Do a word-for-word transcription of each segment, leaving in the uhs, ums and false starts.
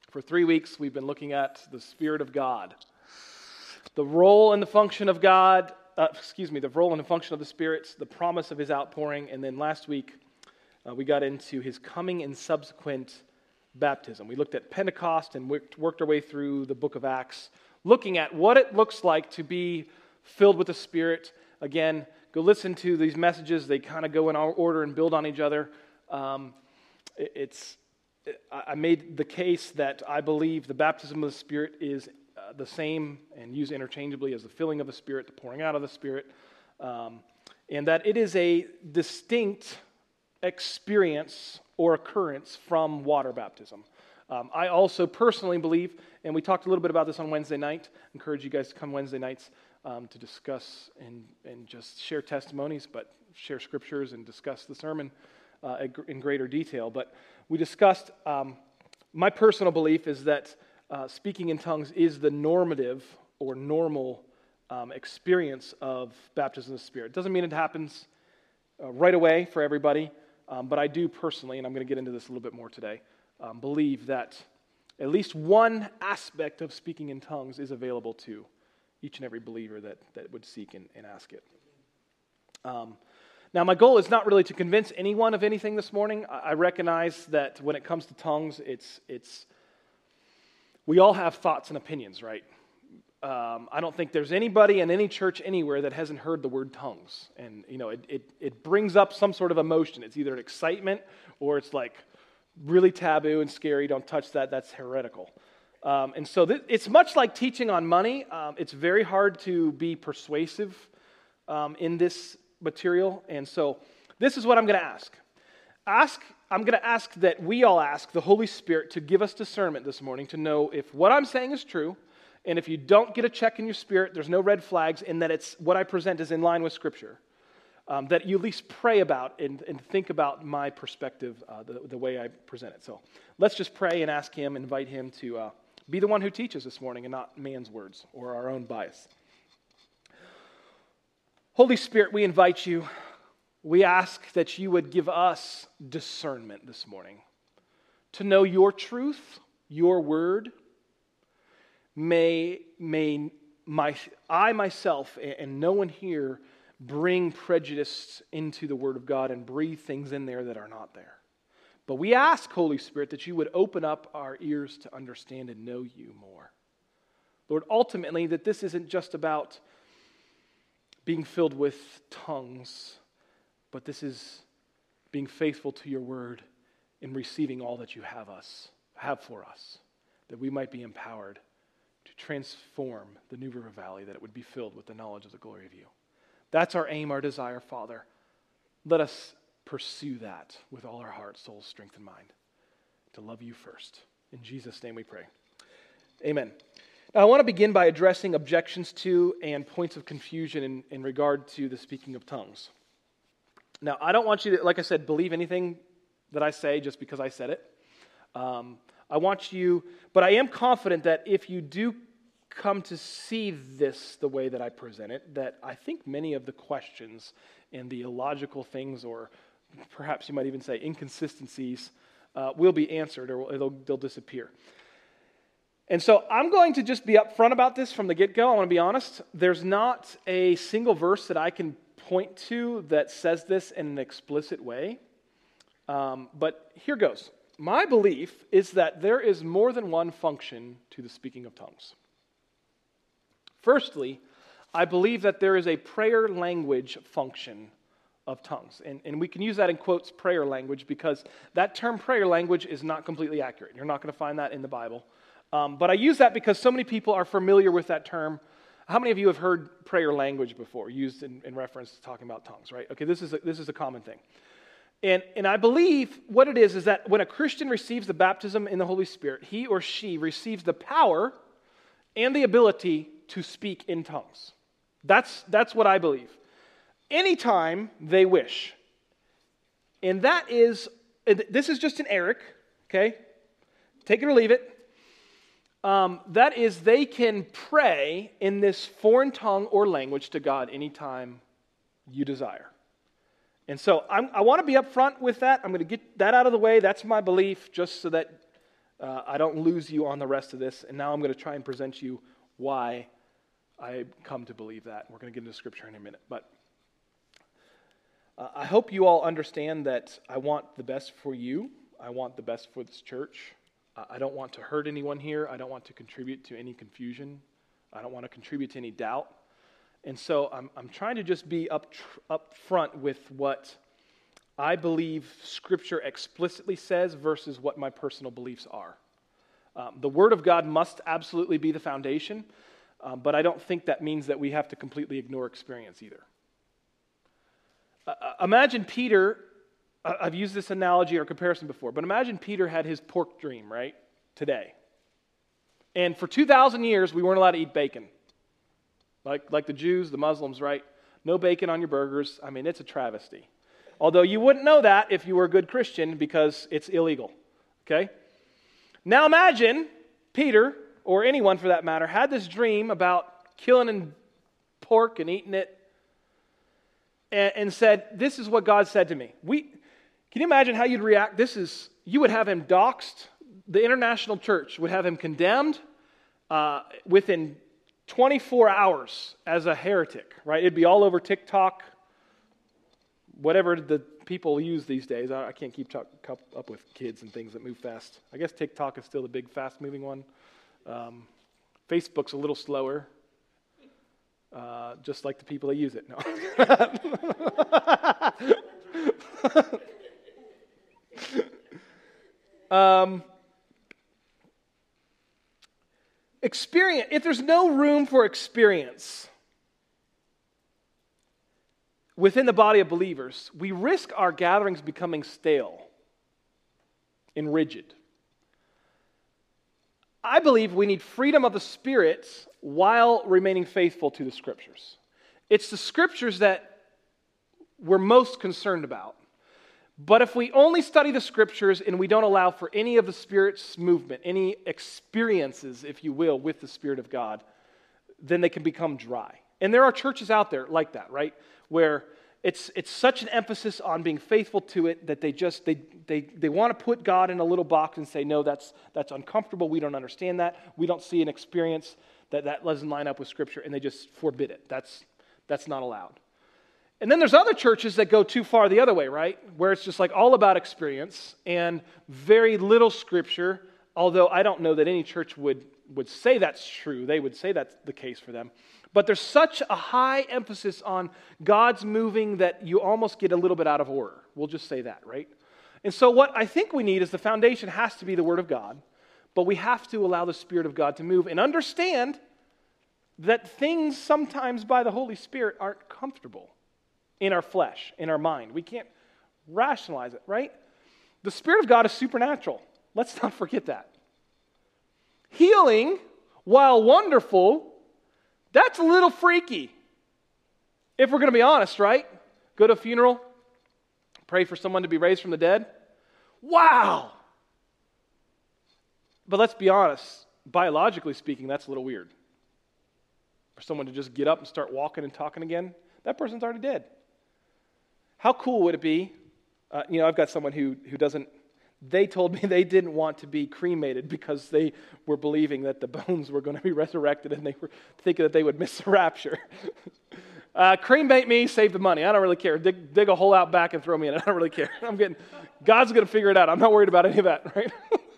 For three weeks, we've been looking at the Spirit of God, the role and the function of God, uh, excuse me, the role and the function of the Spirit, the promise of His outpouring, and then last week uh, we got into His coming and subsequent baptism. We looked at Pentecost and worked, worked our way through the book of Acts, looking at what it looks like to be filled with the Spirit. Again, go listen to these messages. They kind of go in our order and build on each other. Um, it, it's I made the case that I believe the baptism of the Spirit is uh, the same and used interchangeably as the filling of the Spirit, the pouring out of the Spirit, um, and that it is a distinct experience or occurrence from water baptism. Um, I also personally believe, and we talked a little bit about this on Wednesday night, encourage you guys to come Wednesday nights um, to discuss and, and just share testimonies, but share scriptures and discuss the sermon uh, in greater detail. But we discussed, um, my personal belief is that uh, speaking in tongues is the normative or normal um, experience of baptism of the Spirit. It doesn't mean it happens uh, right away for everybody, um, but I do personally, and I'm going to get into this a little bit more today, um, believe that at least one aspect of speaking in tongues is available to each and every believer that, that would seek and, and ask it. Um, Now, my goal is not really to convince anyone of anything this morning. I recognize that when it comes to tongues, it's it's we all have thoughts and opinions, right? Um, I don't think there's anybody in any church anywhere that hasn't heard the word tongues. And, you know, it, it, it brings up some sort of emotion. It's either an excitement or it's like really taboo and scary. Don't touch that. That's heretical. Um, and so th- it's much like teaching on money. Um, it's very hard to be persuasive um, in this material, and so this is what I'm going to ask. Ask, I'm going to ask that we all ask the Holy Spirit to give us discernment this morning to know if what I'm saying is true, and if you don't get a check in your spirit, there's no red flags, and that it's what I present is in line with Scripture. Um, that you at least pray about and, and think about my perspective, uh, the, the way I present it. So let's just pray and ask Him, invite Him to uh, be the one who teaches this morning and not man's words or our own bias. Holy Spirit, we invite you. We ask that you would give us discernment this morning to know your truth, your word. May, may my, I myself and no one here bring prejudice into the word of God and breathe things in there that are not there. But we ask, Holy Spirit, that you would open up our ears to understand and know you more. Lord, ultimately, that this isn't just about being filled with tongues, but this is being faithful to your word and receiving all that you have us have for us, that we might be empowered to transform the New River Valley, that it would be filled with the knowledge of the glory of you. That's our aim, our desire, Father. Let us pursue that with all our heart, soul, strength, and mind, to love you first. In Jesus' name we pray. Amen. Now, I want to begin by addressing objections to and points of confusion in, in regard to the speaking of tongues. Now, I don't want you to, like I said, believe anything that I say just because I said it. Um, I want you, but I am confident that if you do come to see this the way that I present it, that I think many of the questions and the illogical things, or perhaps you might even say inconsistencies, uh, will be answered, or they'll, they'll disappear. And so I'm going to just be upfront about this from the get-go. I want to be honest. There's not a single verse that I can point to that says this in an explicit way. Um, but here goes. My belief is that there is more than one function to the speaking of tongues. Firstly, I believe that there is a prayer language function of tongues. And, and we can use that in quotes, prayer language, because that term prayer language is not completely accurate. You're not going to find that in the Bible. Um, but I use that because so many people are familiar with that term. How many of you have heard prayer language before, used in, in reference to talking about tongues, right? Okay, this is a, this is a common thing. And, and I believe what it is is that when a Christian receives the baptism in the Holy Spirit, he or she receives the power and the ability to speak in tongues. That's, that's what I believe. Anytime they wish. And that is, and this is just an Eric, okay? Take it or leave it. Um, that is, they can pray in this foreign tongue or language to God anytime you desire. And so I'm, I want to be upfront with that. I'm going to get that out of the way. That's my belief, just so that uh, I don't lose you on the rest of this. And now I'm going to try and present you why I come to believe that. We're going to get into Scripture in a minute. But uh, I hope you all understand that I want the best for you. I want the best for this church. Uh, I don't want to hurt anyone here. I don't want to contribute to any confusion. I don't want to contribute to any doubt. And so I'm, I'm trying to just be up, tr- up front with what I believe Scripture explicitly says versus what my personal beliefs are. Um, the Word of God must absolutely be the foundation, um, but I don't think that means that we have to completely ignore experience either. Uh, imagine Peter, uh, I've used this analogy or comparison before, but imagine Peter had his pork dream, right, today. And for two thousand years, we weren't allowed to eat bacon. Like, like the Jews, the Muslims, right? No bacon on your burgers. I mean, it's a travesty. Although you wouldn't know that if you were a good Christian because it's illegal, okay? Now imagine Peter, or anyone for that matter, had this dream about killing and pork and eating it and, and said, this is what God said to me. We, can you imagine how you'd react? This is, you would have him doxxed. The international church would have him condemned uh, within twenty-four hours as a heretic, right? It'd be all over TikTok, whatever the people use these days. I, I can't keep talk, up with kids and things that move fast. I guess TikTok is still the big, fast-moving one. Um, Facebook's a little slower, uh, just like the people that use it. No. um, experience. If there's no room for experience within the body of believers, we risk our gatherings becoming stale and rigid. I believe we need freedom of the Spirit while remaining faithful to the Scriptures. It's the Scriptures that we're most concerned about. But if we only study the Scriptures and we don't allow for any of the Spirit's movement, any experiences, if you will, with the Spirit of God, then they can become dry. And there are churches out there like that, right? Where it's it's such an emphasis on being faithful to it that they just they they they want to put God in a little box and say, no, that's that's uncomfortable. We don't understand that. We don't see an experience that that doesn't line up with Scripture, and they just forbid it. That's that's not allowed. And then there's other churches that go too far the other way, right? Where it's just like all about experience and very little Scripture, although I don't know that any church would, would say that's true. They would say that's the case for them. But there's such a high emphasis on God's moving that you almost get a little bit out of order. We'll just say that, right? And so what I think we need is the foundation has to be the Word of God, but we have to allow the Spirit of God to move and understand that things sometimes by the Holy Spirit aren't comfortable in our flesh, in our mind. We can't rationalize it, right? The Spirit of God is supernatural. Let's not forget that. Healing, while wonderful, that's a little freaky. If we're going to be honest, right? Go to a funeral, pray for someone to be raised from the dead. Wow! But let's be honest, biologically speaking, that's a little weird. For someone to just get up and start walking and talking again, that person's already dead. How cool would it be? Uh, you know, I've got someone who who doesn't, they told me they didn't want to be cremated because they were believing that the bones were going to be resurrected and they were thinking that they would miss the rapture. uh, cremate me, save the money. I don't really care. Dig, dig a hole out back and throw me in it. I don't really care. I'm getting, God's going to figure it out. I'm not worried about any of that, right?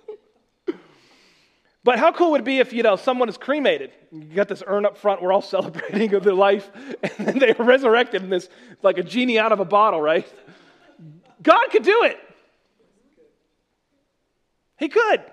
But how cool would it be if, you know, someone is cremated? You got this urn up front, we're all celebrating of their life, and then they are resurrected in this, like a genie out of a bottle, right? God could do it. He could.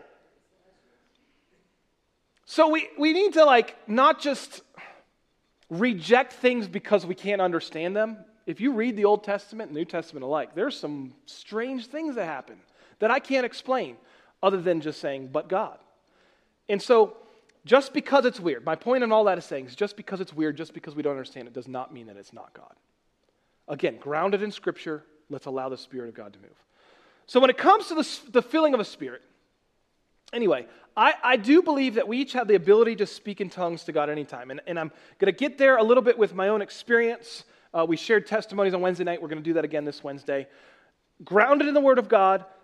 So we, we need to, like, not just reject things because we can't understand them. If you read the Old Testament and New Testament alike, there's some strange things that happen that I can't explain other than just saying, but God. And so, just because it's weird, my point in all that is saying is just because it's weird, just because we don't understand it, does not mean that it's not God. Again, grounded in Scripture, let's allow the Spirit of God to move. So when it comes to the, the filling of a Spirit, anyway, I, I do believe that we each have the ability to speak in tongues to God anytime. And, and I'm going to get there a little bit with my own experience. Uh, we shared testimonies on Wednesday night. We're going to do that again this Wednesday. Grounded in the Word of God,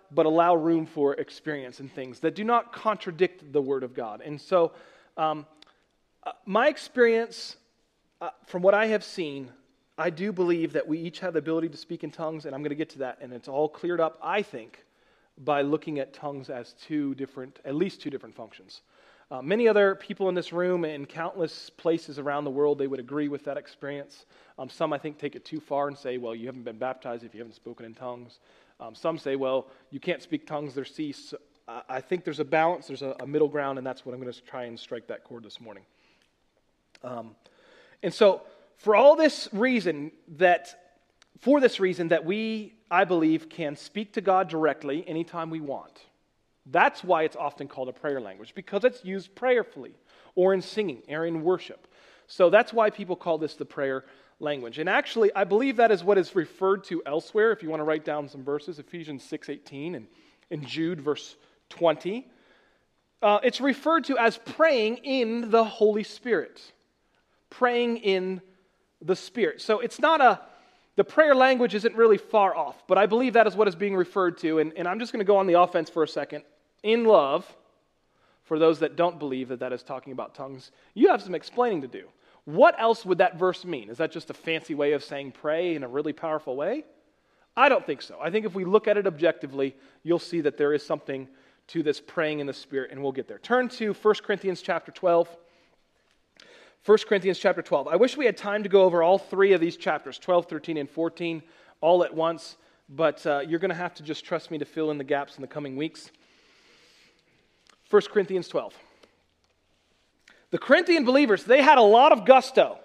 but allow room for experience and things that do not contradict the Word of God. And so, um, uh, my experience, uh, from what I have seen, I do believe that we each have the ability to speak in tongues, and I'm going to get to that, and it's all cleared up, I think, by looking at tongues as two different, at least two different functions. Uh, many other people in this room and countless places around the world, they would agree with that experience. Um, some, I think, take it too far and say, well, you haven't been baptized if you haven't spoken in tongues. Um, some say, well, you can't speak tongues, they're ceased. So I, I think there's a balance, there's a, a middle ground, and that's what I'm going to try and strike that chord this morning. Um, and so, for all this reason that, for this reason that we, I believe, can speak to God directly anytime we want. That's why it's often called a prayer language, because it's used prayerfully or in singing or in worship. So that's why people call this the prayer language. And actually, I believe that is what is referred to elsewhere. If you want to write down some verses, Ephesians six eighteen and in Jude verse twenty. Uh, it's referred to as praying in the Holy Spirit. Praying in the Spirit. So it's not a, the prayer language isn't really far off, but I believe that is what is being referred to, and, and I'm just going to go on the offense for a second. In love, for those that don't believe that that is talking about tongues, you have some explaining to do. What else would that verse mean? Is that just a fancy way of saying pray in a really powerful way? I don't think so. I think if we look at it objectively, you'll see that there is something to this praying in the Spirit, and we'll get there. Turn to First Corinthians chapter twelve. First Corinthians chapter twelve. I wish we had time to go over all three of these chapters, twelve, thirteen, and fourteen, all at once, but uh, you're going to have to just trust me to fill in the gaps in the coming weeks. First Corinthians twelve. The Corinthian believers, they had a lot of gusto,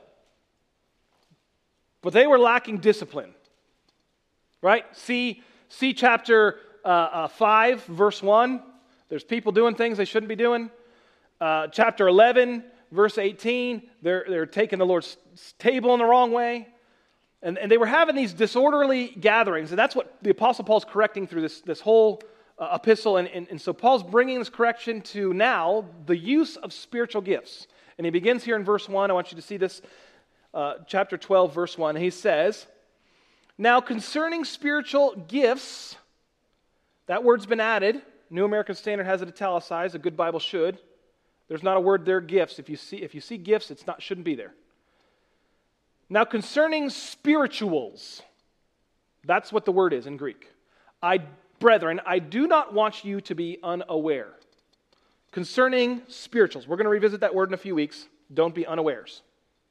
but they were lacking discipline. Right? See, see chapter uh, uh, five, verse one. There's people doing things they shouldn't be doing. Uh, chapter eleven, verse eighteen, they're, they're taking the Lord's table in the wrong way. And, and they were having these disorderly gatherings. And that's what the Apostle Paul's correcting through this, this whole uh, epistle. And, and, and so Paul's bringing this correction to now the use of spiritual gifts. And he begins here in verse one. I want you to see this, uh, chapter twelve, verse one. He says, now concerning spiritual gifts, that word's been added. New American Standard has it italicized. A good Bible should. There's not a word there, gifts. If you see, if you see gifts, it's not shouldn't be there. Now concerning spirituals, that's what the word is in Greek. I, brethren, I do not want you to be unaware. Concerning spirituals, we're going to revisit that word in a few weeks. Don't be unawares.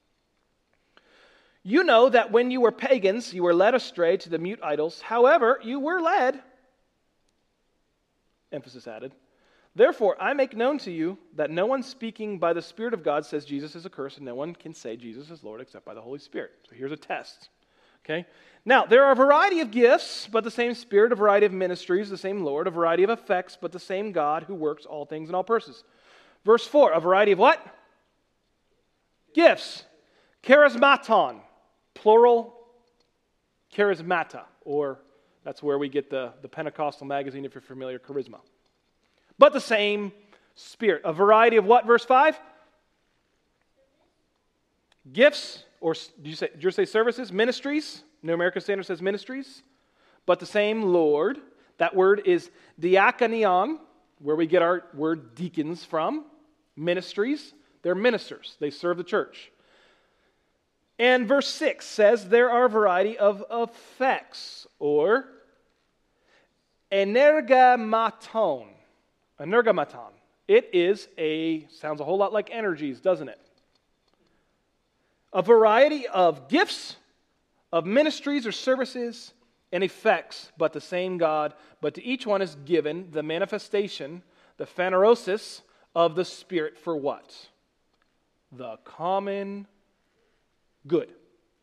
You know that when you were pagans, you were led astray to the mute idols. However, you were led, emphasis added. Therefore, I make known to you that no one speaking by the Spirit of God says Jesus is accursed, and no one can say Jesus is Lord except by the Holy Spirit. So here's a test. Okay? Now, there are a variety of gifts, but the same Spirit, a variety of ministries, the same Lord, a variety of effects, but the same God who works all things in all persons. Verse four, a variety of what? Gifts. Charismaton, plural, charismata, or that's where we get the, the Pentecostal magazine, if you're familiar, charisma. But the same Spirit. A variety of what, verse five? Gifts, or do you say, did you say services? Ministries. New American Standard says ministries. But the same Lord. That word is diakonion, where we get our word deacons from. Ministries. They're ministers. They serve the church. And verse six says there are a variety of effects, or energamaton. Energamaton. It is a, sounds a whole lot like energies, doesn't it? A variety of gifts, of ministries or services, and effects, but the same God. But to each one is given the manifestation, the phanerosis of the Spirit for what? The common good.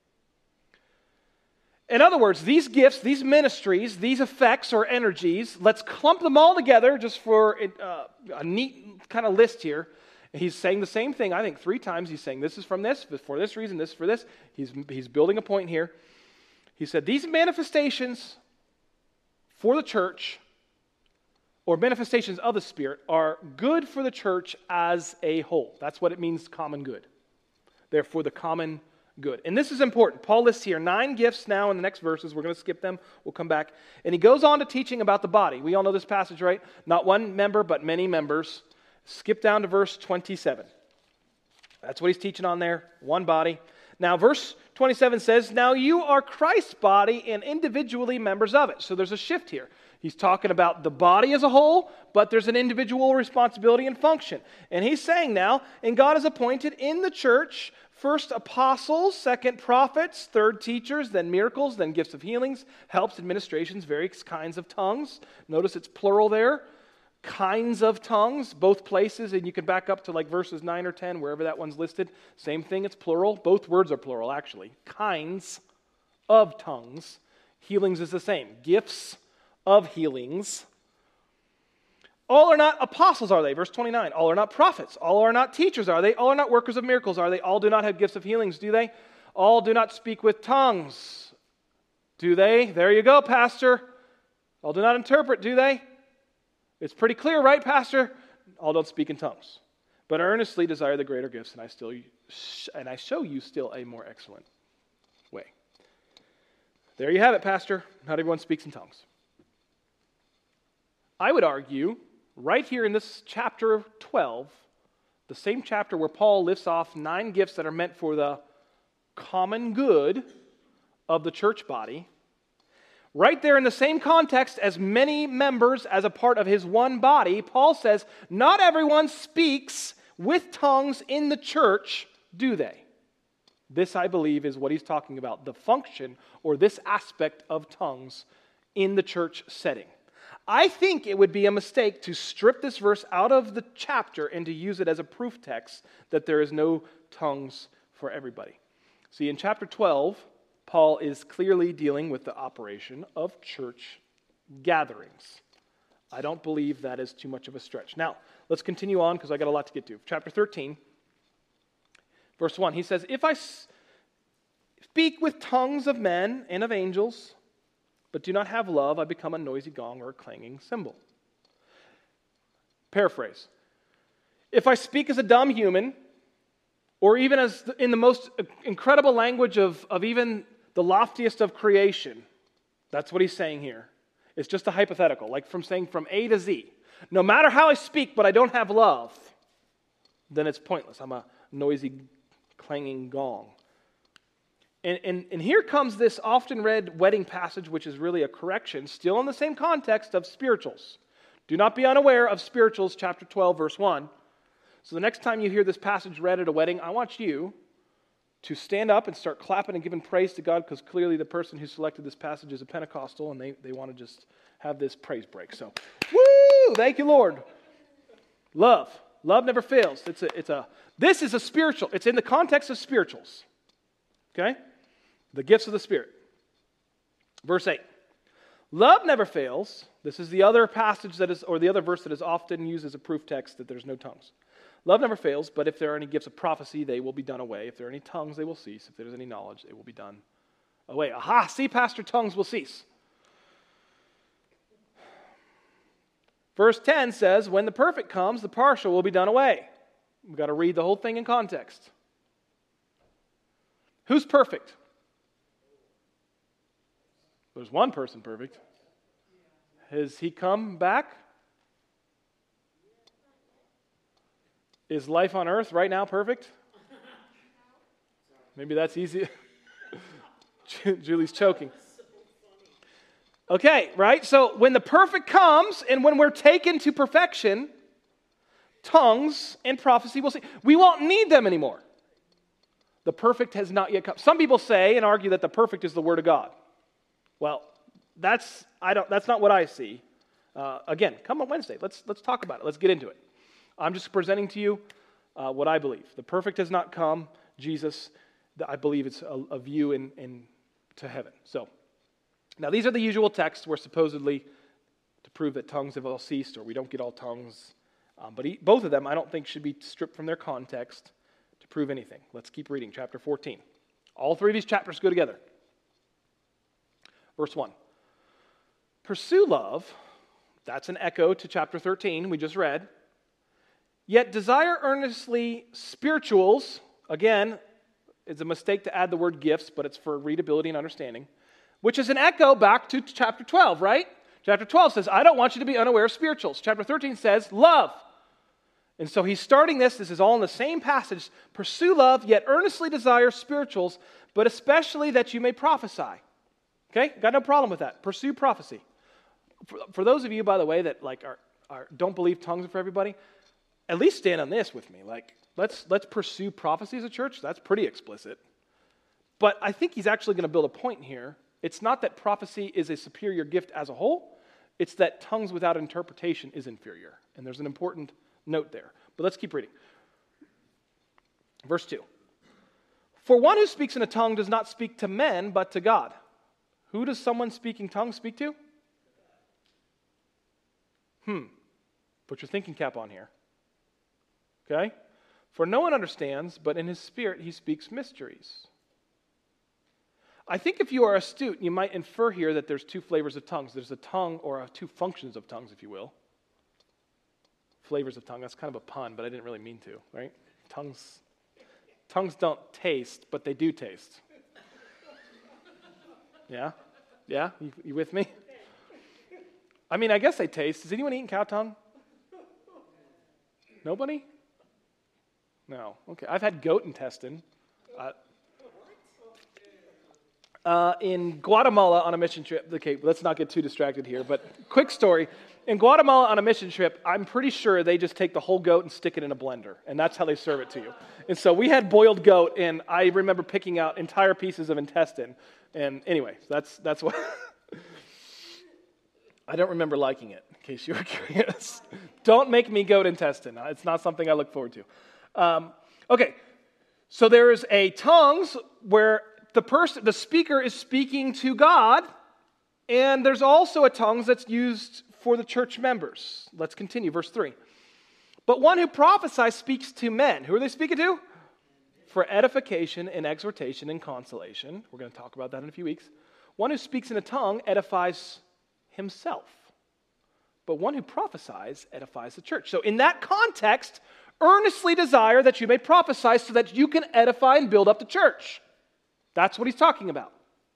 In other words, these gifts, these ministries, these effects or energies, let's clump them all together just for uh, a neat kind of list here. He's saying the same thing, I think, three times. He's saying this is from this, for this reason, this is for this. He's, he's building a point here. He said these manifestations for the church, or manifestations of the Spirit, are good for the church as a whole. That's what it means, common good. They're for the common good. And this is important. Paul lists here nine gifts now in the next verses. We're going to skip them. We'll come back. And he goes on to teaching about the body. We all know this passage, right? Not one member, but many members. Skip down to verse twenty-seven. That's what he's teaching on there. One body. Now, verse twenty-seven says, now you are Christ's body and individually members of it. So there's a shift here. He's talking about the body as a whole, but there's an individual responsibility and function. And he's saying now, and God has appointed in the church first apostles, second prophets, third teachers, then miracles, then gifts of healings, helps, administrations, various kinds of tongues. Notice it's plural there. Kinds of tongues, both places, and you can back up to like verses nine or ten, wherever that one's listed. Same thing, it's plural. Both words are plural, actually. Kinds of tongues. Healings is the same. Gifts of healings. All are not apostles, are they? Verse twenty-nine. All are not prophets. All are not teachers, are they? All are not workers of miracles, are they? All do not have gifts of healings, do they? All do not speak with tongues, do they? There you go, Pastor. All do not interpret, do they? It's pretty clear, right, Pastor? All don't speak in tongues. But I earnestly desire the greater gifts, and I still and I show you still a more excellent way. There you have it, Pastor. Not everyone speaks in tongues. I would argue, right here in this chapter twelve, the same chapter where Paul lists off nine gifts that are meant for the common good of the church body, right there in the same context as many members as a part of his one body, Paul says, not everyone speaks with tongues in the church, do they? This, I believe, is what he's talking about, the function or this aspect of tongues in the church setting. I think it would be a mistake to strip this verse out of the chapter and to use it as a proof text that there is no tongues for everybody. See, in chapter twelve, Paul is clearly dealing with the operation of church gatherings. I don't believe that is too much of a stretch. Now, let's continue on because I got a lot to get to. Chapter thirteen, verse one, he says, if I speak with tongues of men and of angels, but do not have love, I become a noisy gong or a clanging cymbal. Paraphrase. If I speak as a dumb human, or even as in the most incredible language of, of even the loftiest of creation, that's what he's saying here. It's just a hypothetical, like from saying from A to Z. No matter how I speak, but I don't have love, then it's pointless. I'm a noisy, clanging gong. And, and, and here comes this often read wedding passage, which is really a correction, still in the same context of spirituals. Do not be unaware of spirituals, chapter twelve, verse one. So the next time you hear this passage read at a wedding, I want you to stand up and start clapping and giving praise to God, because clearly the person who selected this passage is a Pentecostal, and they, they want to just have this praise break. So, woo! Thank you, Lord. Love. Love never fails. It's a, it's a, this is a spiritual. It's in the context of spirituals. Okay? The gifts of the Spirit. Verse eight. Love never fails. This is the other passage that is, or the other verse that is often used as a proof text that there's no tongues. Love never fails, but if there are any gifts of prophecy, they will be done away. If there are any tongues, they will cease. If there is any knowledge, they will be done away. Aha, see, Pastor, tongues will cease. Verse ten says, when the perfect comes, the partial will be done away. We've got to read the whole thing in context. Who's perfect? There's one person perfect. Has he come back? Is life on earth right now perfect? Maybe that's easy. Julie's choking. Okay, right? So when the perfect comes and when we're taken to perfection, tongues and prophecy will see. We won't need them anymore. The perfect has not yet come. Some people say and argue that the perfect is the Word of God. Well, that's I don't. That's not what I see. Uh, again, come on Wednesday. Let's let's talk about it. Let's get into it. I'm just presenting to you uh, what I believe. The perfect has not come. Jesus, I believe it's a, a view in, in to heaven. So, now these are the usual texts where supposedly to prove that tongues have all ceased or we don't get all tongues. Um, but he, both of them I don't think should be stripped from their context to prove anything. Let's keep reading. Chapter fourteen. All three of these chapters go together. Verse one. Pursue love. That's an echo to chapter thirteen we just read. Yet desire earnestly spirituals. Again, It's a mistake to add the word gifts, but it's for readability and understanding, which is an echo back to chapter twelve, right? Chapter twelve says, I don't want you to be unaware of spirituals. Chapter thirteen says, love. And so he's starting this. This is all in the same passage. Pursue love, yet earnestly desire spirituals, but especially that you may prophesy. Okay? Got no problem with that. Pursue prophecy. For, for those of you, by the way, that like are, are don't believe tongues are for everybody, at least stand on this with me. Like, let's let's pursue prophecy as a church. That's pretty explicit. But I think he's actually going to build a point here. It's not that prophecy is a superior gift as a whole. It's that tongues without interpretation is inferior. And there's an important note there. But let's keep reading. Verse two. For one who speaks in a tongue does not speak to men, but to God. Who does someone speaking tongues speak to? Hmm. Put your thinking cap on here. Okay? For no one understands, but in his spirit he speaks mysteries. I think if you are astute, you might infer here that there's two flavors of tongues. There's a tongue, or a, two functions of tongues, if you will. Flavors of tongue, that's kind of a pun, but I didn't really mean to, right? Tongues, tongues don't taste, but they do taste. Yeah? Yeah? You, you with me? I mean, I guess they taste. Has anyone eaten cow tongue? Nobody? No. Okay. I've had goat intestine. Uh, uh, in Guatemala on a mission trip. Okay, let's not get too distracted here, but quick story. In Guatemala on a mission trip, I'm pretty sure they just take the whole goat and stick it in a blender, and that's how they serve it to you. And so we had boiled goat, and I remember picking out entire pieces of intestine. And anyway, that's that's what... I don't remember liking it, in case you were curious. Don't make me goat intestine. It's not something I look forward to. Um, okay, so there is a tongues where the person, the speaker is speaking to God, and there's also a tongues that's used for the church members. Let's continue, verse three. But one who prophesies speaks to men. Who are they speaking to? For edification and exhortation and consolation. We're going to talk about that in a few weeks. One who speaks in a tongue edifies himself. But one who prophesies edifies the church. So in that context, earnestly desire that you may prophesy so that you can edify and build up the church. That's what he's talking about.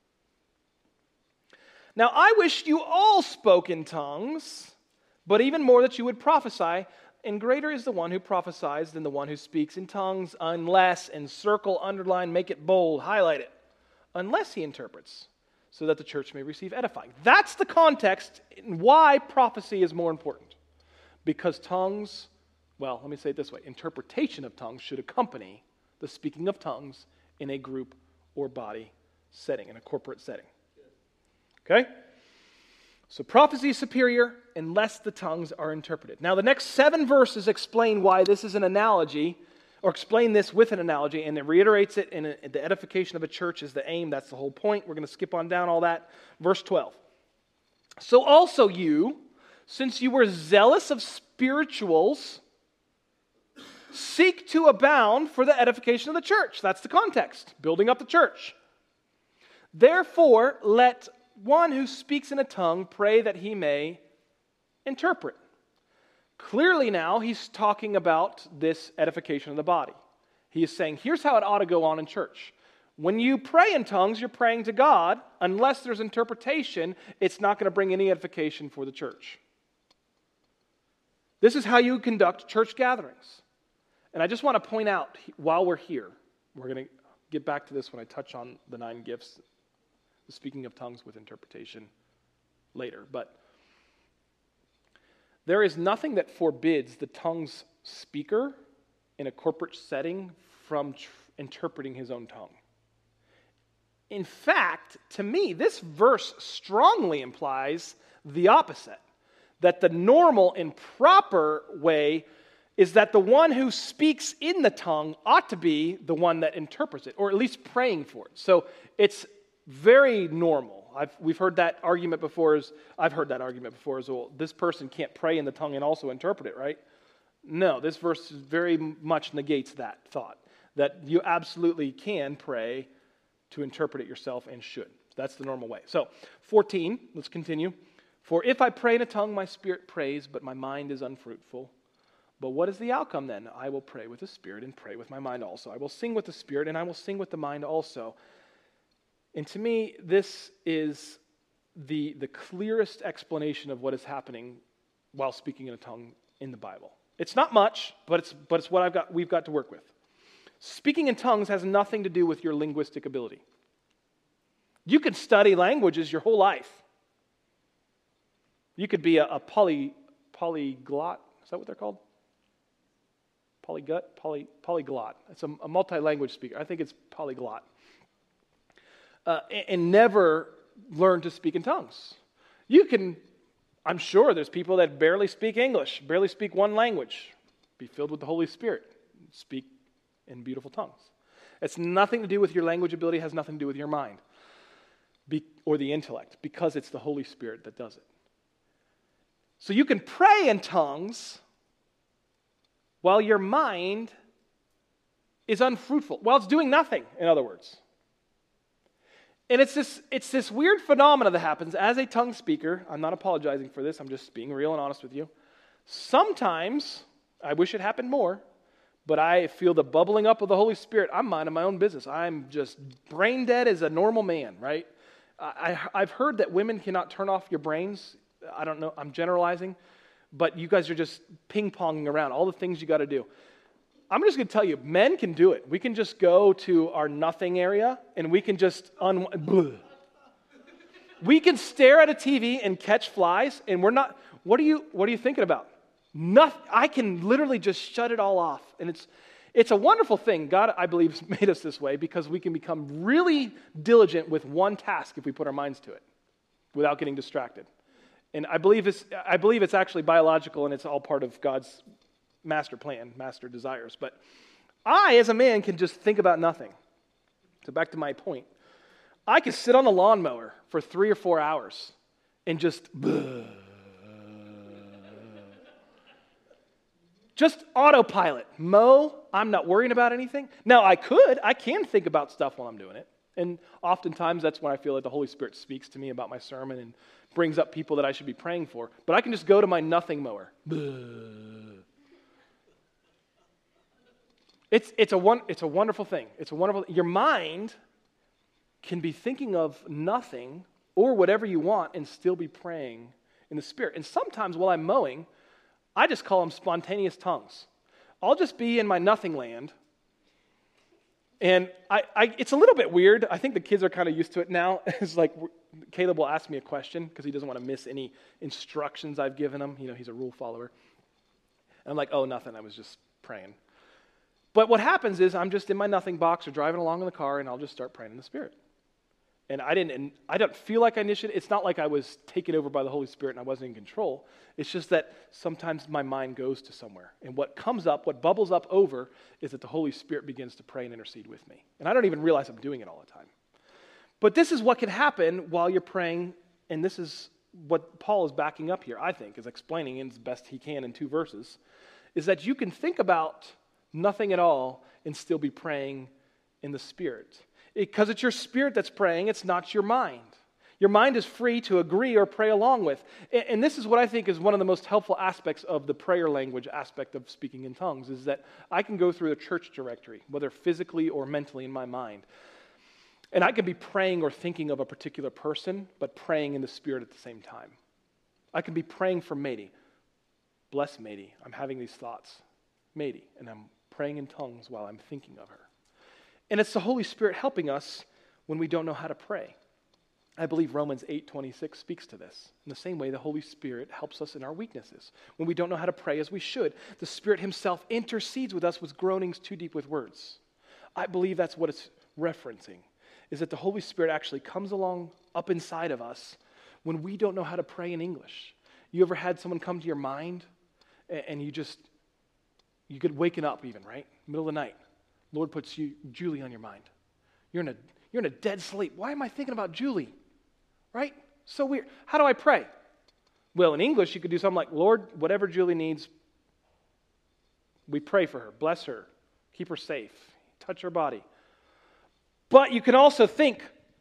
Now, I wish you all spoke in tongues, but even more that you would prophesy, and greater is the one who prophesies than the one who speaks in tongues, unless, and circle, underline, make it bold, highlight it, unless he interprets, so that the church may receive edifying. That's the context in why prophecy is more important. Because tongues, well, let me say it this way, interpretation of tongues should accompany the speaking of tongues in a group or body setting, in a corporate setting. Okay? So prophecy is superior unless the tongues are interpreted. Now the next seven verses explain why this is an analogy, or explain this with an analogy, and it reiterates it in, a, in the edification of a church is the aim. That's the whole point. We're going to skip on down all that. Verse twelve. So also you, since you were zealous of spirituals, seek to abound for the edification of the church. That's the context. Building up the church. Therefore, let one who speaks in a tongue pray that he may interpret. Clearly now, he's talking about this edification of the body. He is saying, here's how it ought to go on in church. When you pray in tongues, you're praying to God. Unless there's interpretation, it's not going to bring any edification for the church. This is how you conduct church gatherings. And I just want to point out, while we're here, we're going to get back to this when I touch on the nine gifts, the speaking of tongues with interpretation later. But there is nothing that forbids the tongues speaker in a corporate setting from tr- interpreting his own tongue. In fact, to me, this verse strongly implies the opposite. That the normal and proper way is that the one who speaks in the tongue ought to be the one that interprets it, or at least praying for it. So it's very normal. I've, we've heard that argument before. As, I've heard that argument before as well. This person can't pray in the tongue and also interpret it, right? No, this verse very much negates that thought. That you absolutely can pray to interpret it yourself and should. That's the normal way. So, fourteen, let's continue. For if I pray in a tongue, my spirit prays, but my mind is unfruitful. But what is the outcome then? I will pray with the Spirit and pray with my mind also. I will sing with the Spirit and I will sing with the mind also. And to me, this is the, the clearest explanation of what is happening while speaking in a tongue in the Bible. It's not much, but it's but it's what I've got we've got to work with. Speaking in tongues has nothing to do with your linguistic ability. You can study languages your whole life. You could be a, a poly polyglot. Is that what they're called? Polygut? Poly, polyglot. It's a, a multi-language speaker. I think it's polyglot. Uh, and, and never learn to speak in tongues. You can, I'm sure there's people that barely speak English, barely speak one language, be filled with the Holy Spirit, speak in beautiful tongues. It's nothing to do with your language ability, it has nothing to do with your mind be, or the intellect, because it's the Holy Spirit that does it. So you can pray in tongues while your mind is unfruitful, while it's doing nothing, in other words. And it's this, it's this weird phenomena that happens as a tongue speaker. I'm not apologizing for this, I'm just being real and honest with you. Sometimes, I wish it happened more, but I feel the bubbling up of the Holy Spirit. I'm minding my own business. I'm just brain dead as a normal man, right? I, I've heard that women cannot turn off your brains. I don't know, I'm generalizing, but you guys are just ping-ponging around, all the things you got to do. I'm just going to tell you, men can do it. We can just go to our nothing area, and we can just, un- bleh. we can stare at a T V and catch flies, and we're not, what are you, what are you thinking about? Nothing. I can literally just shut it all off, and it's, it's a wonderful thing. God, I believe, has made us this way because we can become really diligent with one task if we put our minds to it without getting distracted. And I believe it's, I believe it's actually biological, and it's all part of God's master plan, master desires. But I, as a man, can just think about nothing. So back to my point. I can sit on the lawnmower for three or four hours and just, just autopilot, mow. I'm not worrying about anything. Now, I could. I can think about stuff while I'm doing it. And oftentimes, that's when I feel like the Holy Spirit speaks to me about my sermon and brings up people that I should be praying for. But I can just go to my nothing mower. It's, it's, a one, it's a wonderful thing. It's a wonderful Your mind can be thinking of nothing or whatever you want and still be praying in the Spirit. And sometimes while I'm mowing, I just call them spontaneous tongues. I'll just be in my nothing land. And I, I, it's a little bit weird. I think the kids are kind of used to it now. It's like Caleb will ask me a question because he doesn't want to miss any instructions I've given him. You know, he's a rule follower. And I'm like, oh, nothing. I was just praying. But what happens is I'm just in my nothing box or driving along in the car, and I'll just start praying in the Spirit. And I didn't. And I don't feel like I initiated. It's not like I was taken over by the Holy Spirit and I wasn't in control. It's just that sometimes my mind goes to somewhere, and what comes up, what bubbles up over, is that the Holy Spirit begins to pray and intercede with me, and I don't even realize I'm doing it all the time. But this is what can happen while you're praying, and this is what Paul is backing up here. I think is explaining as best he can in two verses, is that you can think about nothing at all and still be praying in the Spirit. Because it's your spirit that's praying, it's not your mind. Your mind is free to agree or pray along with. And this is what I think is one of the most helpful aspects of the prayer language aspect of speaking in tongues, is that I can go through the church directory, whether physically or mentally in my mind. And I can be praying or thinking of a particular person, but praying in the Spirit at the same time. I can be praying for Mady. Bless Mady. I'm having these thoughts. Mady. And I'm praying in tongues while I'm thinking of her. And it's the Holy Spirit helping us when we don't know how to pray. I believe Romans eight twenty-six speaks to this. In the same way, the Holy Spirit helps us in our weaknesses. When we don't know how to pray as we should, the Spirit himself intercedes with us with groanings too deep with words. I believe that's what it's referencing, is that the Holy Spirit actually comes along up inside of us when we don't know how to pray in English. You ever had someone come to your mind and you just, you get waken up even, right? Middle of the night. Lord puts you, Julie on your mind. You're in a, you're in a dead sleep. Why am I thinking about Julie? Right? So weird. How do I pray? Well, in English, you could do something like, Lord, whatever Julie needs, we pray for her. Bless her. Keep her safe. Touch her body. But you can also think,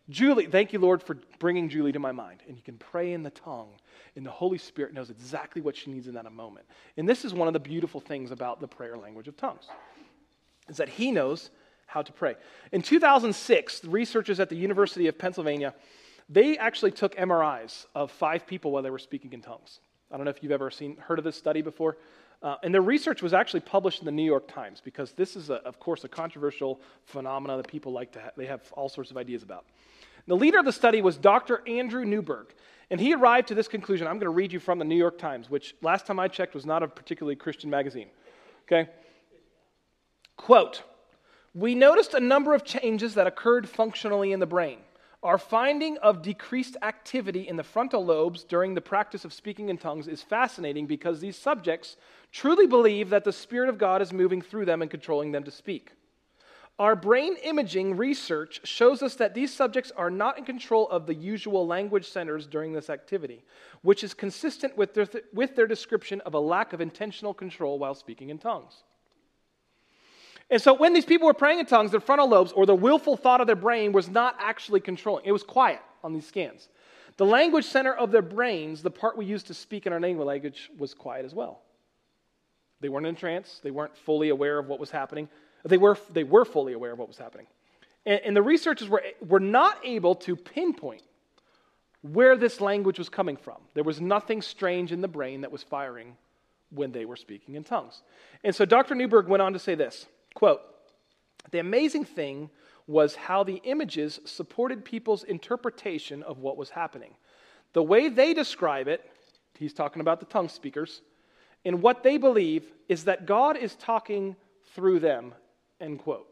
Julie, thank you, Lord, for bringing Julie to my mind. And you can pray in the tongue, and the Holy Spirit knows exactly what she needs in that moment. And this is one of the beautiful things about the prayer language of tongues, is that he knows how to pray. In two thousand six, the researchers at the University of Pennsylvania, they actually took M R Is of five people while they were speaking in tongues. I don't know if you've ever seen heard of this study before. Uh, and their research was actually published in the New York Times, because this is, a, of course, a controversial phenomenon that people like to have. They have all sorts of ideas about. The leader of the study was Doctor Andrew Newberg, and he arrived to this conclusion. I'm going to read you from the New York Times, which last time I checked was not a particularly Christian magazine. Okay? Quote, "We noticed a number of changes that occurred functionally in the brain. Our finding of decreased activity in the frontal lobes during the practice of speaking in tongues is fascinating, because these subjects truly believe that the Spirit of God is moving through them and controlling them to speak. Our brain imaging research shows us that these subjects are not in control of the usual language centers during this activity, which is consistent with their, th- with their description of a lack of intentional control while speaking in tongues." And so when these people were praying in tongues, their frontal lobes, or the willful thought of their brain, was not actually controlling. It was quiet on these scans. The language center of their brains, the part we use to speak in our native language, was quiet as well. They weren't in trance. They weren't fully aware of what was happening. They were, they were fully aware of what was happening. And, and the researchers were, were not able to pinpoint where this language was coming from. There was nothing strange in the brain that was firing when they were speaking in tongues. And so Doctor Newberg went on to say this, quote, "The amazing thing was how the images supported people's interpretation of what was happening. The way they describe it," he's talking about the tongue speakers, "and what they believe is that God is talking through them," end quote.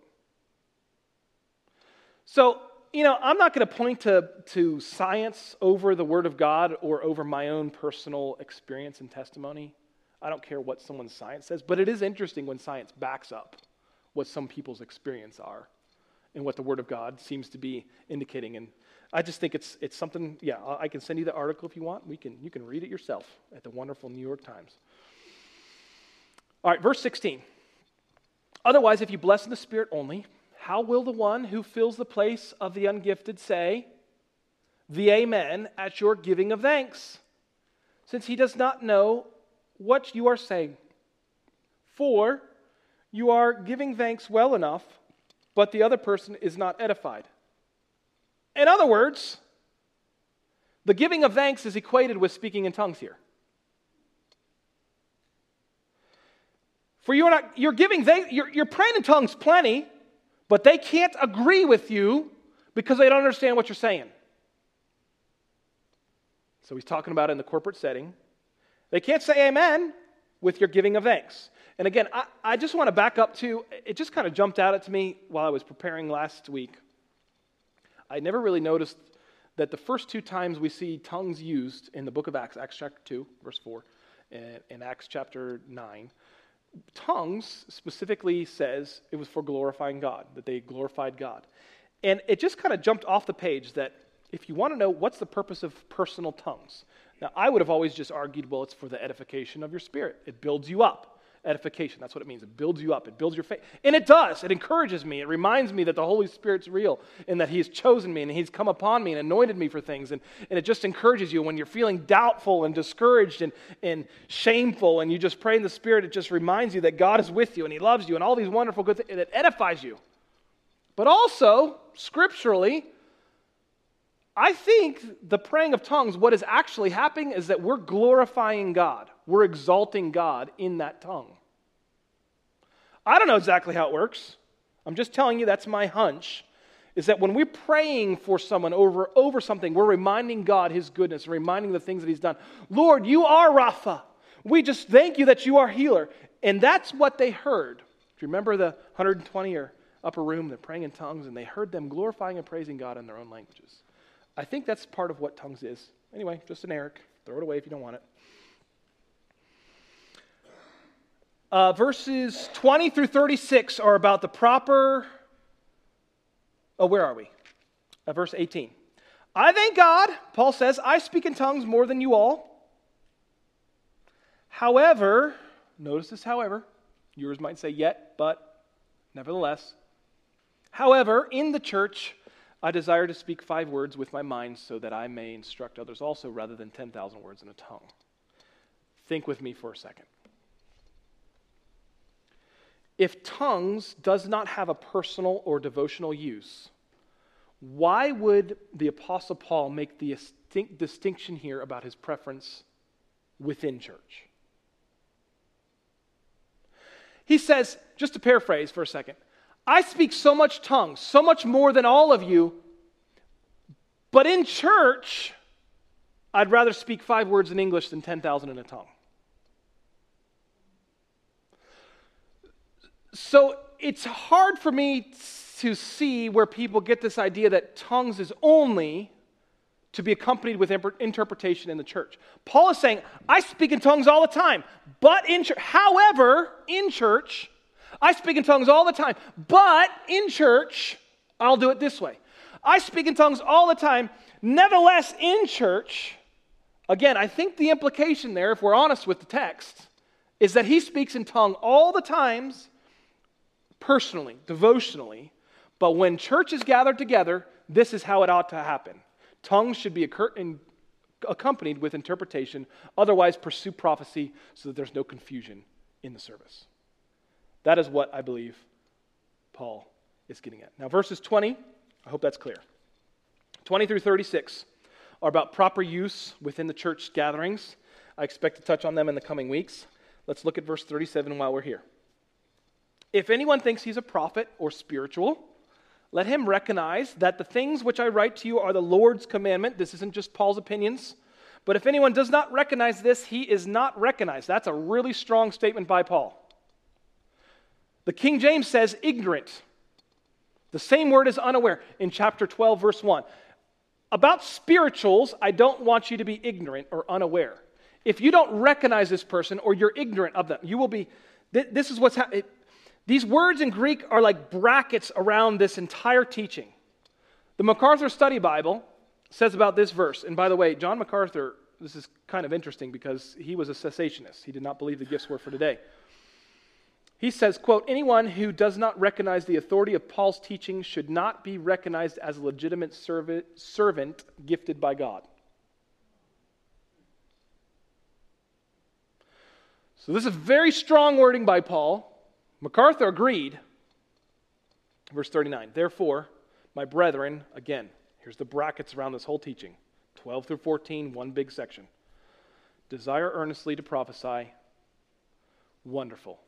So, you know, I'm not going to point to, to science over the Word of God or over my own personal experience and testimony. I don't care what someone's science says, but it is interesting when science backs up what some people's experience are and what the Word of God seems to be indicating. And I just think it's it's something, yeah, I can send you the article if you want. We can You can read it yourself at the wonderful New York Times. All right, verse sixteen. "Otherwise, if you bless in the Spirit only, how will the one who fills the place of the ungifted say the Amen at your giving of thanks, since he does not know what you are saying? For you are giving thanks well enough, but the other person is not edified." In other words, the giving of thanks is equated with speaking in tongues here. For you're not, you're giving, thanks, you're, you're praying in tongues plenty, but they can't agree with you because they don't understand what you're saying. So he's talking about it in the corporate setting. They can't say amen with your giving of thanks. And again, I, I just want to back up to, it just kind of jumped out at me while I was preparing last week. I never really noticed that the first two times we see tongues used in the book of Acts, Acts chapter two, verse four, and, and Acts chapter nine, tongues specifically says it was for glorifying God, that they glorified God. And it just kind of jumped off the page that if you want to know what's the purpose of personal tongues, now I would have always just argued, well, it's for the edification of your spirit. It builds you up. Edification, that's what it means. It builds you up. It builds your faith. And it does. It encourages me. It reminds me that the Holy Spirit's real and that He's chosen me and He's come upon me and anointed me for things. And, and it just encourages you when you're feeling doubtful and discouraged and, and shameful and you just pray in the Spirit. It just reminds you that God is with you and He loves you and all these wonderful good things. And it edifies you. But also, scripturally, I think the praying of tongues, what is actually happening is that we're glorifying God. We're exalting God in that tongue. I don't know exactly how it works. I'm just telling you that's my hunch, is that when we're praying for someone over, over something, we're reminding God His goodness, reminding the things that He's done. Lord, you are Rapha. We just thank you that you are healer. And that's what they heard. Do you remember the one hundred twenty or upper room, they're praying in tongues, and they heard them glorifying and praising God in their own languages. I think that's part of what tongues is. Anyway, just an Eric. Throw it away if you don't want it. Uh, verses twenty through thirty-six are about the proper... Oh, where are we? Uh, verse eighteen. I thank God, Paul says, I speak in tongues more than you all. However, notice this however, yours might say yet, but nevertheless. However, in the church, I desire to speak five words with my mind so that I may instruct others also rather than ten thousand words in a tongue. Think with me for a second. If tongues does not have a personal or devotional use, why would the Apostle Paul make the distinct distinction here about his preference within church? He says, just to paraphrase for a second, I speak so much tongues, so much more than all of you, but in church, I'd rather speak five words in English than ten thousand in a tongue. So it's hard for me to see where people get this idea that tongues is only to be accompanied with interpretation in the church. Paul is saying, I speak in tongues all the time, but in church, however, in church, I speak in tongues all the time, but in church, I'll do it this way. I speak in tongues all the time, nevertheless, in church, again, I think the implication there, if we're honest with the text, is that he speaks in tongue all the times, personally, devotionally, but when church is gathered together, this is how it ought to happen. Tongues should be accompanied with interpretation, otherwise pursue prophecy so that there's no confusion in the service. That is what I believe Paul is getting at. Now, verses twenty, I hope that's clear. twenty through thirty-six are about proper use within the church gatherings. I expect to touch on them in the coming weeks. Let's look at verse thirty-seven while we're here. If anyone thinks he's a prophet or spiritual, let him recognize that the things which I write to you are the Lord's commandment. This isn't just Paul's opinions. But if anyone does not recognize this, he is not recognized. That's a really strong statement by Paul. The King James says ignorant. The same word is unaware in chapter twelve, verse one. About spirituals, I don't want you to be ignorant or unaware. If you don't recognize this person or you're ignorant of them, you will be, th- this is what's happening. These words in Greek are like brackets around this entire teaching. The MacArthur Study Bible says about this verse, and by the way, John MacArthur, this is kind of interesting because he was a cessationist. He did not believe the gifts were for today. He says, quote, anyone who does not recognize the authority of Paul's teaching should not be recognized as a legitimate servant, servant gifted by God. So this is very strong wording by Paul. MacArthur agreed. Verse thirty-nine, therefore, my brethren, again, here's the brackets around this whole teaching, twelve through fourteen, one big section. Desire earnestly to prophesy. Wonderful.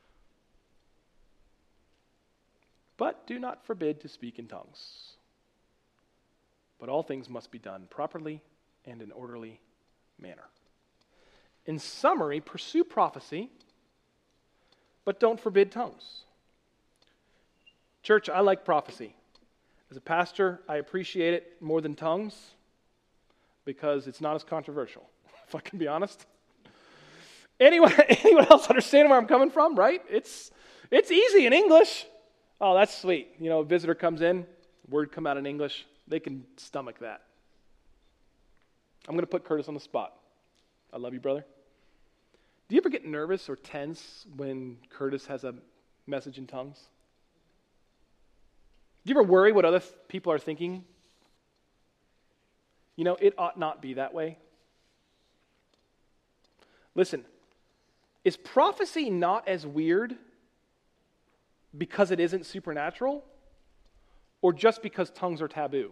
But do not forbid to speak in tongues. But all things must be done properly and in orderly manner. In summary, pursue prophecy, but don't forbid tongues. Church, I like prophecy. As a pastor, I appreciate it more than tongues because it's not as controversial, if I can be honest. Anyone, anyone else understand where I'm coming from, right? It's, it's easy in English. Oh, that's sweet. You know, a visitor comes in, word come out in English, they can stomach that. I'm going to put Curtis on the spot. I love you, brother. Do you ever get nervous or tense when Curtis has a message in tongues? Do you ever worry what other th- people are thinking? You know, it ought not be that way. Listen, is prophecy not as weird because it isn't supernatural, or just because tongues are taboo?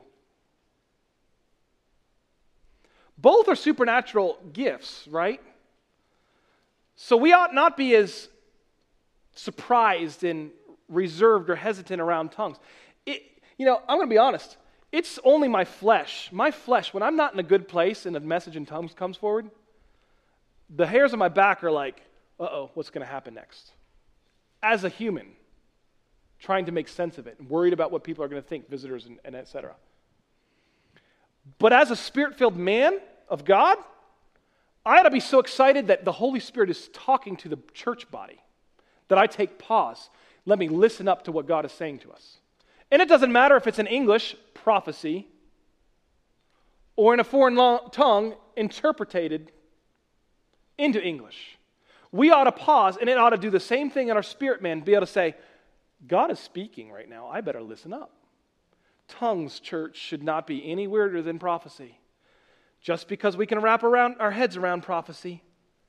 Both are supernatural gifts, right? So we ought not be as surprised and reserved or hesitant around tongues. It, you know, I'm going to be honest. It's only my flesh. My flesh, when I'm not in a good place and a message in tongues comes forward, the hairs on my back are like, uh-oh, what's going to happen next? As a human, trying to make sense of it and worried about what people are going to think, visitors and, and et cetera. But as a spirit-filled man of God, I ought to be so excited that the Holy Spirit is talking to the church body that I take pause. Let me listen up to what God is saying to us. And it doesn't matter if it's in English, prophecy, or in a foreign tongue, interpreted into English. We ought to pause, and it ought to do the same thing in our spirit man, be able to say, God is speaking right now. I better listen up. Tongues, church, should not be any weirder than prophecy. Just because we can wrap around our heads around prophecy.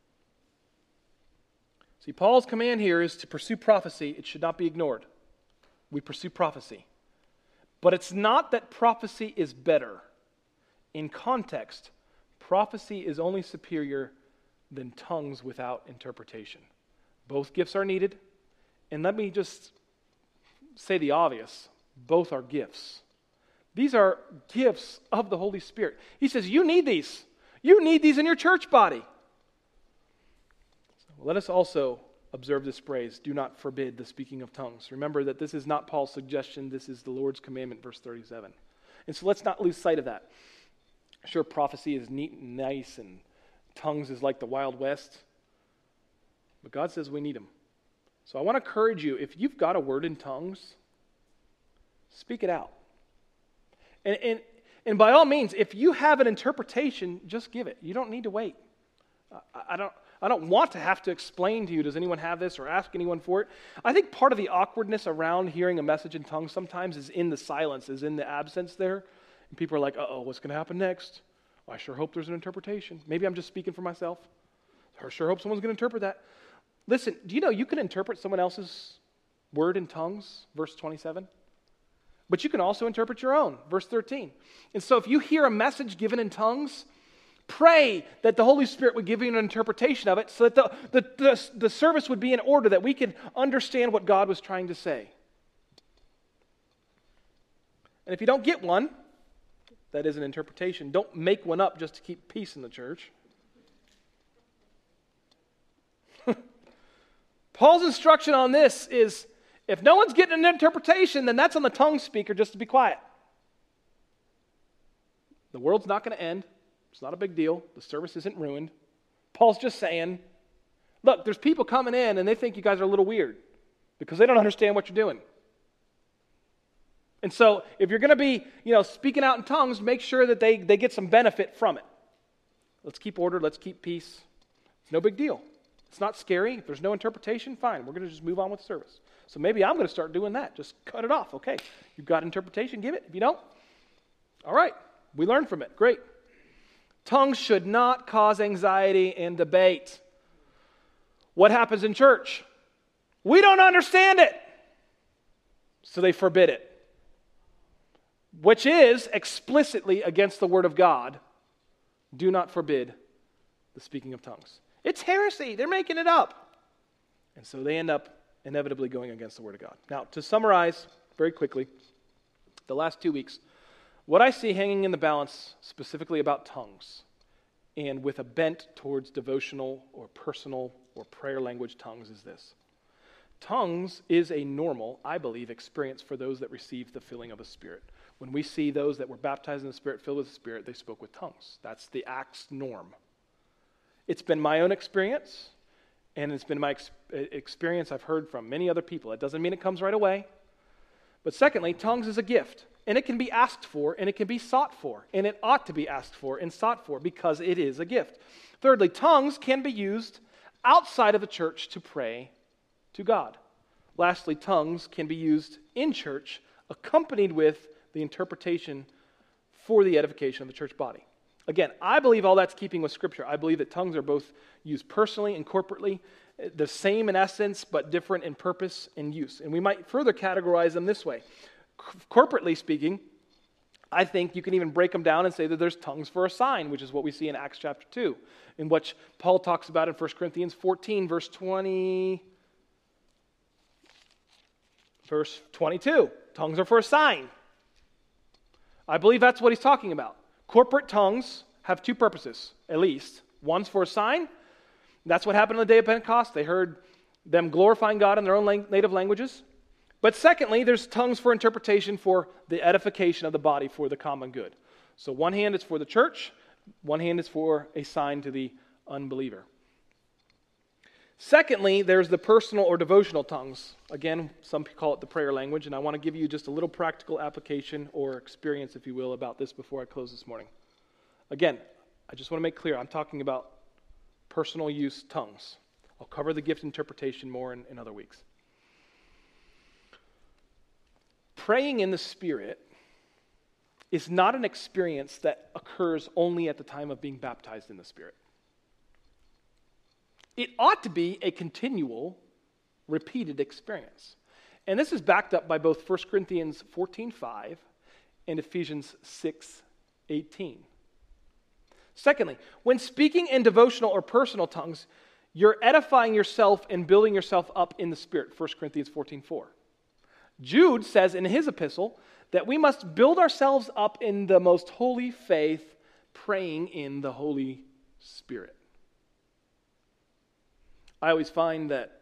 See, Paul's command here is to pursue prophecy. It should not be ignored. We pursue prophecy. But it's not that prophecy is better. In context, prophecy is only superior than tongues without interpretation. Both gifts are needed. And let me just say the obvious. Both are gifts. These are gifts of the Holy Spirit. He says, you need these. You need these in your church body. So let us also observe this phrase, do not forbid the speaking of tongues. Remember that this is not Paul's suggestion. This is the Lord's commandment, verse thirty-seven. And so let's not lose sight of that. Sure, prophecy is neat and nice, and tongues is like the Wild West. But God says we need them. So I want to encourage you, if you've got a word in tongues, speak it out. And, and, and by all means, if you have an interpretation, just give it. You don't need to wait. I, I don't I don't want to have to explain to you, does anyone have this, or ask anyone for it. I think part of the awkwardness around hearing a message in tongues sometimes is in the silence, is in the absence there. And people are like, uh-oh, what's going to happen next? Well, I sure hope there's an interpretation. Maybe I'm just speaking for myself. I sure hope someone's going to interpret that. Listen, do you know you can interpret someone else's word in tongues, verse twenty-seven? But you can also interpret your own, verse thirteen. And so if you hear a message given in tongues, pray that the Holy Spirit would give you an interpretation of it so that the, the, the, the service would be in order, that we could understand what God was trying to say. And if you don't get one, that is an interpretation. Don't make one up just to keep peace in the church. Paul's instruction on this is, if no one's getting an interpretation, then that's on the tongue speaker just to be quiet. The world's not going to end. It's not a big deal. The service isn't ruined. Paul's just saying, look, there's people coming in and they think you guys are a little weird because they don't understand what you're doing. And so if you're going to be, you know, speaking out in tongues, make sure that they, they get some benefit from it. Let's keep order. Let's keep peace. It's no big deal. It's not scary. If there's no interpretation, fine. We're going to just move on with the service. So maybe I'm going to start doing that. Just cut it off. Okay, you've got interpretation, give it. If you don't, all right, we learn from it. Great. Tongues should not cause anxiety and debate. What happens in church? We don't understand it, so they forbid it, which is explicitly against the Word of God. Do not forbid the speaking of tongues. It's heresy. They're making it up. And so they end up inevitably going against the Word of God. Now, to summarize very quickly, the last two weeks, what I see hanging in the balance specifically about tongues, and with a bent towards devotional or personal or prayer language tongues, is this. Tongues is a normal, I believe, experience for those that receive the filling of the Spirit. When we see those that were baptized in the Spirit, filled with the Spirit, they spoke with tongues. That's the Acts norm. It's been my own experience, and it's been my ex- experience I've heard from many other people. It doesn't mean it comes right away. But secondly, tongues is a gift, and it can be asked for, and it can be sought for, and it ought to be asked for and sought for because it is a gift. Thirdly, tongues can be used outside of the church to pray to God. Lastly, tongues can be used in church, accompanied with the interpretation for the edification of the church body. Again, I believe all that's keeping with Scripture. I believe that tongues are both used personally and corporately, the same in essence, but different in purpose and use. And we might further categorize them this way. Corporately speaking, I think you can even break them down and say that there's tongues for a sign, which is what we see in Acts chapter two, in which Paul talks about in First Corinthians fourteen, verse twenty, verse twenty-two. Tongues are for a sign. I believe that's what he's talking about. Corporate tongues have two purposes, at least. One's for a sign. That's what happened on the day of Pentecost. They heard them glorifying God in their own lang- native languages. But secondly, there's tongues for interpretation for the edification of the body for the common good. So one hand is for the church, one hand is for a sign to the unbeliever. Secondly, there's the personal or devotional tongues. Again, some people call it the prayer language, and I want to give you just a little practical application or experience, if you will, about this before I close this morning. Again, I just want to make clear, I'm talking about personal use tongues. I'll cover the gift interpretation more in, in other weeks. Praying in the Spirit is not an experience that occurs only at the time of being baptized in the Spirit. It ought to be a continual, repeated experience. And this is backed up by both First Corinthians fourteen five and Ephesians six eighteen. Secondly, when speaking in devotional or personal tongues, you're edifying yourself and building yourself up in the Spirit, First Corinthians fourteen four. Jude says in his epistle that we must build ourselves up in the most holy faith, praying in the Holy Spirit. I always find that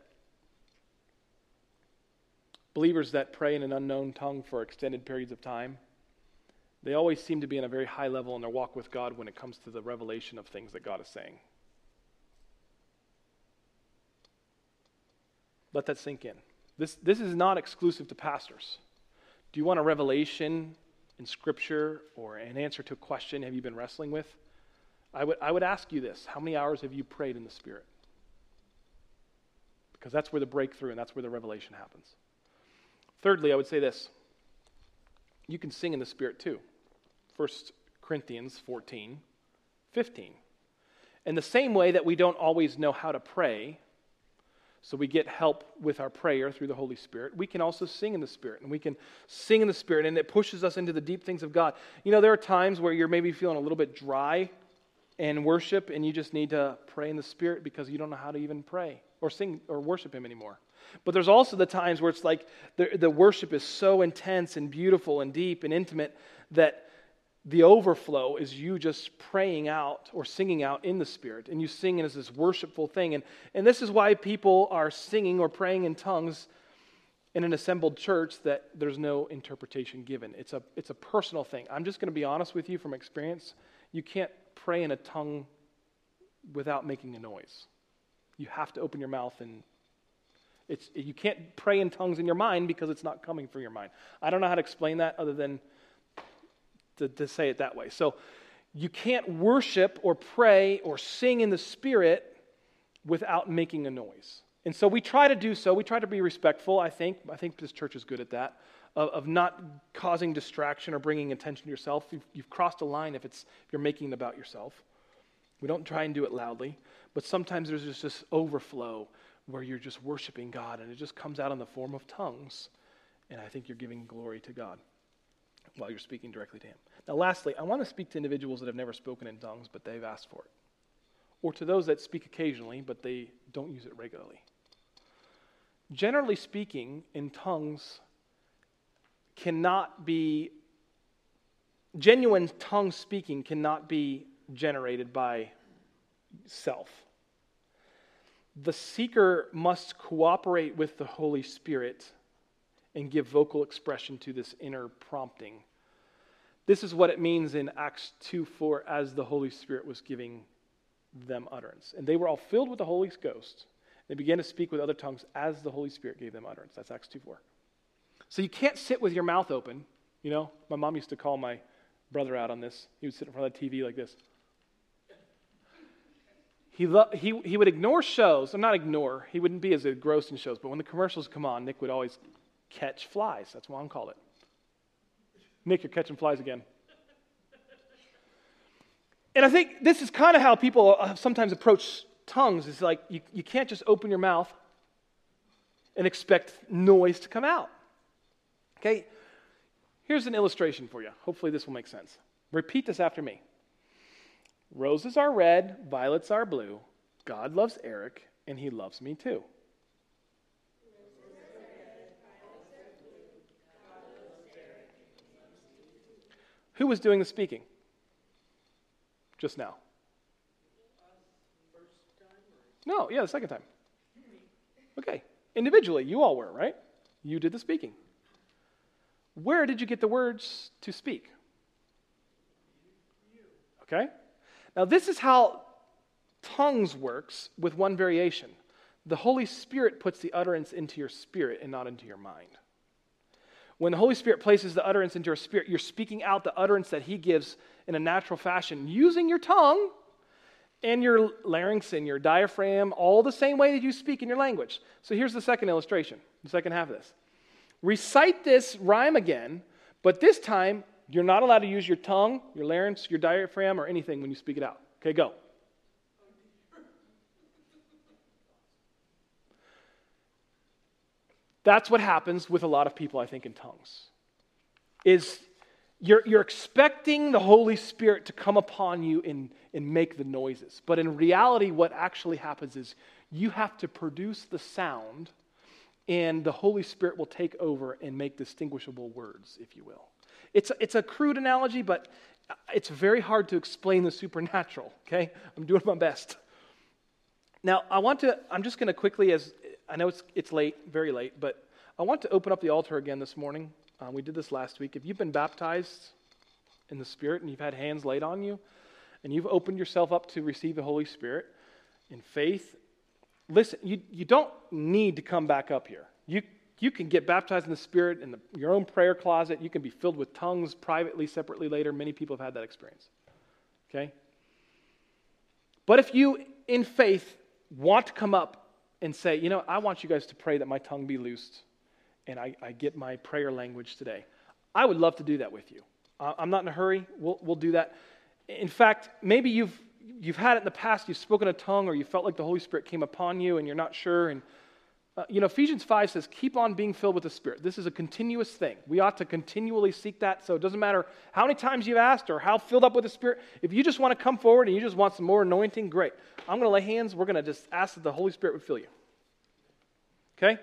believers that pray in an unknown tongue for extended periods of time, they always seem to be in a very high level in their walk with God when it comes to the revelation of things that God is saying. Let that sink in. This, this is not exclusive to pastors. Do you want a revelation in Scripture or an answer to a question have you been wrestling with? I would, I would ask you this. How many hours have you prayed in the Spirit? Because that's where the breakthrough and that's where the revelation happens. Thirdly, I would say this. You can sing in the Spirit too. First Corinthians fourteen fifteen. In the same way that we don't always know how to pray, so we get help with our prayer through the Holy Spirit, we can also sing in the Spirit. And we can sing in the Spirit, and it pushes us into the deep things of God. You know, there are times where you're maybe feeling a little bit dry in worship, and you just need to pray in the Spirit because you don't know how to even pray or sing or worship Him anymore. But there's also the times where it's like the, the worship is so intense and beautiful and deep and intimate that the overflow is you just praying out or singing out in the Spirit. And you sing as this worshipful thing. And, and this is why people are singing or praying in tongues in an assembled church that there's no interpretation given. It's a, it's a personal thing. I'm just going to be honest with you from experience. You can't pray in a tongue without making a noise. You have to open your mouth and It's, you can't pray in tongues in your mind because it's not coming from your mind. I don't know how to explain that other than to, to say it that way. So you can't worship or pray or sing in the Spirit without making a noise. And so we try to do so. We try to be respectful, I think. I think this church is good at that, of, of not causing distraction or bringing attention to yourself. You've, you've crossed a line if, it's, if you're making it about yourself. We don't try and do it loudly. But sometimes there's just this overflow where you're just worshiping God, and it just comes out in the form of tongues, and I think you're giving glory to God while you're speaking directly to Him. Now, lastly, I want to speak to individuals that have never spoken in tongues, but they've asked for it, or to those that speak occasionally, but they don't use it regularly. Generally speaking, in tongues cannot be, genuine tongue speaking cannot be generated by self. The seeker must cooperate with the Holy Spirit and give vocal expression to this inner prompting. This is what it means in Acts two four, as the Holy Spirit was giving them utterance. And they were all filled with the Holy Ghost. They began to speak with other tongues as the Holy Spirit gave them utterance. That's Acts two four. So you can't sit with your mouth open. You know, my mom used to call my brother out on this. He would sit in front of the T V like this. He, lo- he he would ignore shows, or not ignore, he wouldn't be as engrossed in shows, but when the commercials come on, Nick would always catch flies. That's what Mom called it. Nick, you're catching flies again. And I think this is kind of how people sometimes approach tongues. It's like you, you can't just open your mouth and expect noise to come out. Okay? Here's an illustration for you. Hopefully this will make sense. Repeat this after me. Roses are red, violets are blue. God loves Eric, and He loves me too. Who was doing the speaking? Just now. No, yeah, the second time. Okay. Individually, you all were, right? You did the speaking. Where did you get the words to speak? Okay. Now, this is how tongues works with one variation. The Holy Spirit puts the utterance into your spirit and not into your mind. When the Holy Spirit places the utterance into your spirit, you're speaking out the utterance that He gives in a natural fashion, using your tongue and your larynx and your diaphragm, all the same way that you speak in your language. So here's the second illustration, the second half of this. Recite this rhyme again, but this time You're not allowed to use your tongue, your larynx, your diaphragm, or anything when you speak it out. Okay, go. That's what happens with a lot of people, I think, in tongues. Is you're, you're expecting the Holy Spirit to come upon you and, and make the noises. But in reality, what actually happens is you have to produce the sound, and the Holy Spirit will take over and make distinguishable words, if you will. It's, it's a crude analogy, but it's very hard to explain the supernatural, okay? I'm doing my best. Now, I want to, I'm just going to quickly, as I know it's it's late, very late, but I want to open up the altar again this morning. Um, we did this last week. If you've been baptized in the Spirit and you've had hands laid on you, and you've opened yourself up to receive the Holy Spirit in faith, listen, you, you don't need to come back up here. You you can get baptized in the Spirit in the, your own prayer closet. You can be filled with tongues privately, separately later. Many people have had that experience. Okay? But if you, in faith, want to come up and say, you know, I want you guys to pray that my tongue be loosed and I, I get my prayer language today, I would love to do that with you. Uh, I'm not in a hurry. We'll, we'll do that. In fact, maybe you've you've had it in the past, you've spoken a tongue, or you felt like the Holy Spirit came upon you and you're not sure. And uh, you know, Ephesians five says, keep on being filled with the Spirit. This is a continuous thing. We ought to continually seek that. So it doesn't matter how many times you've asked or how filled up with the Spirit. If you just want to come forward and you just want some more anointing, great. I'm going to lay hands. We're going to just ask that the Holy Spirit would fill you. Okay?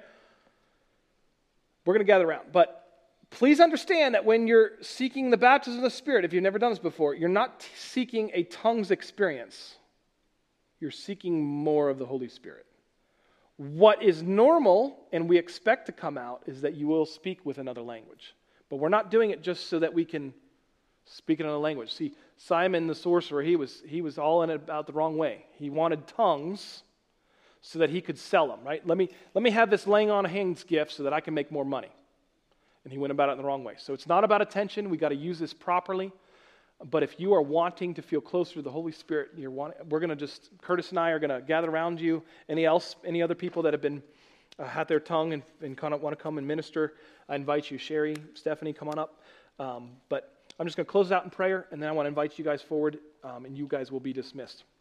We're going to gather around. But please understand that when you're seeking the baptism of the Spirit, if you've never done this before, you're not t- seeking a tongues experience. You're seeking more of the Holy Spirit. What is normal and we expect to come out is that you will speak with another language. But we're not doing it just so that we can speak another language. See, Simon the sorcerer, he was he was all in it about the wrong way. He wanted tongues so that he could sell them, right? Let me let me have this laying on of hands gift so that I can make more money. And he went about it in the wrong way. So it's not about attention. We got to use this properly. But if you are wanting to feel closer to the Holy Spirit, you're want, we're going to just, Curtis and I are going to gather around you. Any else, any other people that have been, uh, had their tongue and, and kind of want to come and minister, I invite you. Sherry, Stephanie, come on up. Um, but I'm just going to close out in prayer, and then I want to invite you guys forward, um, and you guys will be dismissed.